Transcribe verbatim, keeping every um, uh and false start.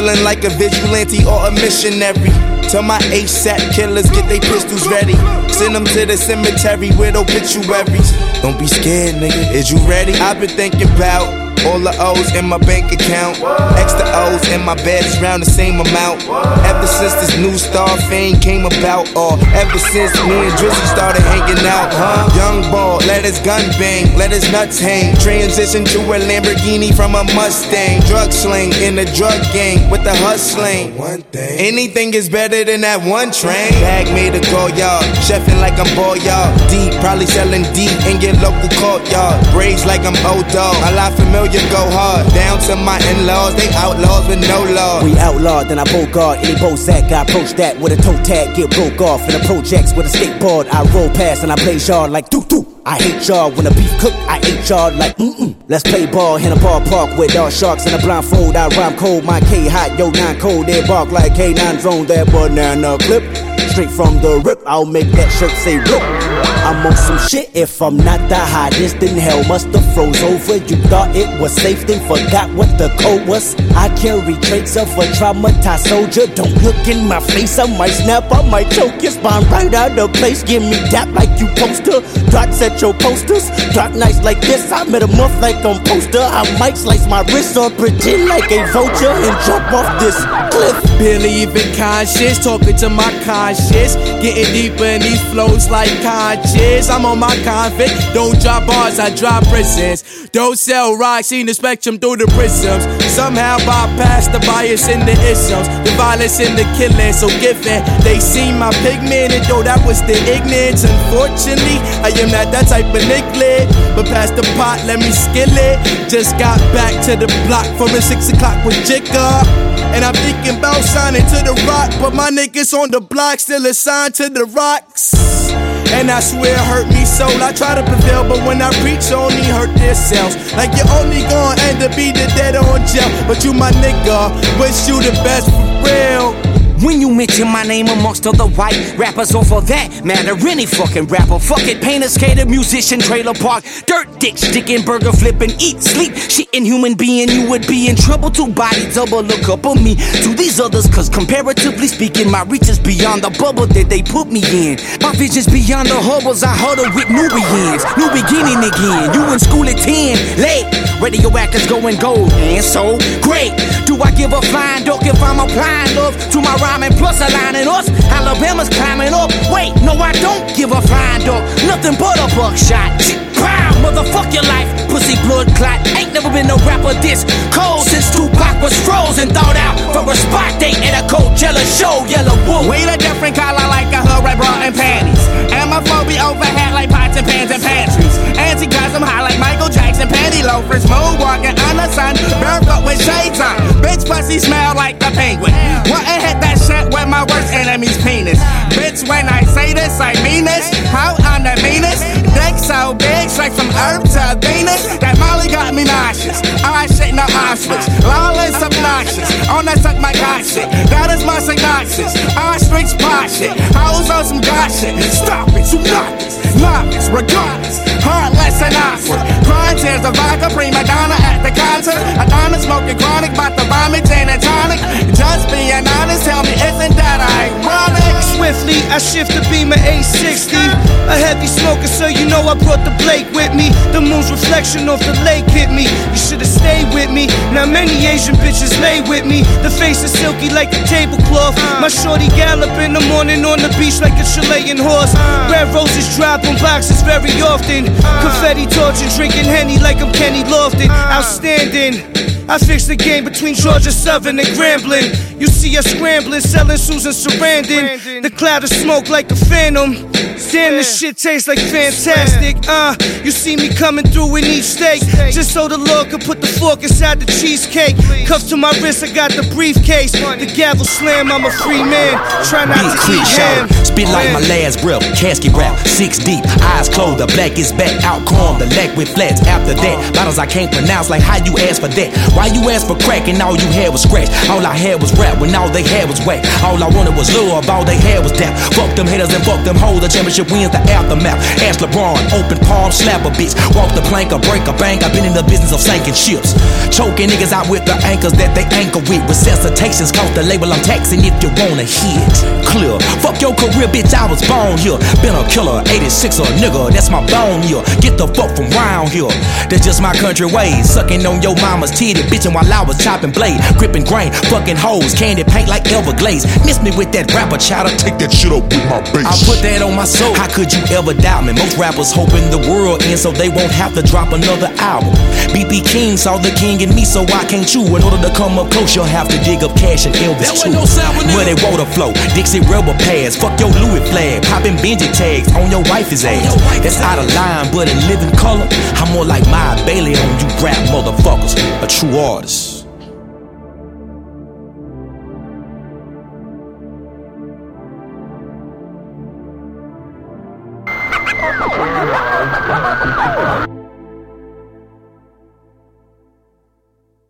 feeling like a vigilante or a missionary. Tell my ASAP killers get they pistols ready. Send them to the cemetery with obituaries. Don't be scared, nigga, is you ready? I've been thinking about all the O's in my bank account. Extra O's in my bed is round the same amount. Ever since this new star fame came about, or ever since me and Drizzy started hanging out, huh? Young ball, let his gun bang, let his nuts hang. Transition to a Lamborghini from a Mustang. Drug sling in the drug gang with the hustling. One thing, anything is better than that one train. Bag made a go yard, chefing like I'm ball yard. Deep, probably selling deep in your local courtyard. Braids like I'm old dog, a lot familiar. Go hard, down to my in-laws, they outlaws with no law. We outlawed, then I bogart any Bozak. I approach that with a toe tag, get broke off in the projects with a skateboard. I roll past and I play yard like doo doo. I hate y'all when the beef cook, I ate y'all like mm-mm. Let's play ball in a ballpark with all sharks in a blindfold. I rhyme cold, my K hot, yo nine cold. They bark like K nine drone, that banana clip. Straight from the rip, I'll make that shirt say rip. I'm on some shit, if I'm not the hottest, then hell must have froze over. You thought it was safe, then forgot what the code was. I carry traits of a traumatized soldier. Don't look in my face, I might snap, I might choke your spine right out of place. Give me dap like you poster, dots at your posters. Dark nights like this, I met a month like I'm poster. I might slice my wrist or pretend like a vulture and jump off this cliff. Believe in conscience, talking to my conscience. Getting deeper in these flows like conscious. I'm on my convict, don't drop bars, I drop prisons. Don't sell rocks, seen the spectrum through the prisms. Somehow bypass the bias in the isms, the violence in the killing. So given they see my pigment, and though that was the ignorance, unfortunately I am not that type of nigga. But past the pot, let me skill it. Just got back to the block from a six o'clock with Jigga. And I'm thinking about signing to the rock, but my niggas on the block still assigned to the rocks. And I swear it hurt me so. I try to prevail, but when I preach, only hurt themselves. Like you're only gonna end up either dead or in jail. But you my nigga, wish you the best for real. When you mention my name amongst other white rappers, or for that matter, any fucking rapper. Fuck it, painter, skater, musician, trailer park, dirt dick, sticking, burger flipping, eat, sleep, shitting human being. You would be in trouble to body double. Look up on me to these others, cause comparatively speaking, my reach is beyond the bubble that they put me in. My vision's beyond the hubbles, I huddle with Nubians. New beginning again, you in school at ten, late. Radioactives going gold, and so great. Do I give a flying duck if I'm applying love to my rhyming plus aligning us? Alabama's climbing up. Wait, no, I don't give a flying duck. Nothing but a buckshot. Pow, motherfuck your life, pussy blood clot. Ain't never been no rapper this cold since Tupac was frozen. Thought out for a spot date at a Coachella show. Yellow Wolf. We a different color like a hood red bra and panties. And my phone be overhead like pots and pans and pantries. Anti-cosm high like Michael Jackson panty loafers. Moonwalking on the sun, barefoot with shades on. Bitch pussy smell like the penguin. What and hit that shit with my worst enemy's penis. Bitch, when I say this, I mean this. How I'm the meanest. Dick so big, straight from Earth to Venus. That Molly got me nauseous. I shit no ostrich. Lawless obnoxious. On that suck my god shit. That is my synopsis. Ostrich pot shit. Hoes on some god shit. Stop it, you novice. Novice, regardless. Heartless and awkward. Crying tears of vodka, prima donna at the concert. Adonna smoking chronic, bout to vomit, gin and tonic. Just being honest, tell me, isn't that ironic? Swiftly, I shift the Beamer eight sixty. A heavy smoker, so you know I brought the Blake with me. The moon's reflection off the lake hit me. You should've stayed with me. Now many Asian bitches lay with me. The face is silky like a tablecloth. My shorty gallop in the morning on the beach like a Chilean horse. Red roses drop on boxes very often. Confetti torching, drinking Henny like I'm Kenny Lofton. Outstanding. I fixed the game between Georgia Southern and Grambling. You see us scrambling, selling Susan Sarandon. The cloud of smoke like a phantom. Damn, this shit tastes like fantastic. Uh, you see me coming through in each steak, just so the Lord could put the fork inside the cheesecake. Cuffs to my wrist, I got the briefcase. The gavel slam, I'm a free man. Try not to eat ham. Spit like my last breath, casket wrap, six deep, eyes closed, the black is back, out calm, the leg with flats. After that, bottles I can't pronounce, like how you ask for that. Why you ask for crack and all you had was scratch? All I had was rap when all they had was whack. All I wanted was love, all they had was dap. Fuck them haters and fuck them hoes, the championship wins the aftermath. Ask LeBron, open palm, slap a bitch. Walk the plank or break a bank, I've been in the business of sinking ships. Choking niggas out with the anchors that they anchor with. Resuscitations cost the label I'm taxing if you wanna hit. Clear. Fuck your career, bitch, I was born here. Been a killer, eighty-six a nigga, that's my bone here. Get the fuck from round here. That's just my country ways. Sucking on your mama's titty, bitching while I was chopping blade. Gripping grain, fucking hoes, candy paint like Everglades. Miss me with that rapper chowder. Take that shit up with my bass. I put that on my soul. How could you ever doubt me? Most rappers hoping the world ends so they won't have to drop another album. B B King saw the king in me, so I can't chew. In order to come up close, you'll have to dig up cash and Elvis too. No Muddy water flow, Dixie rubber pads. Fuck your Louis flag, popping Benji tags on your wife's ass. That's out of line, but in living color, I'm more like my Bailey on you rap motherfuckers. A true artist. Thank you.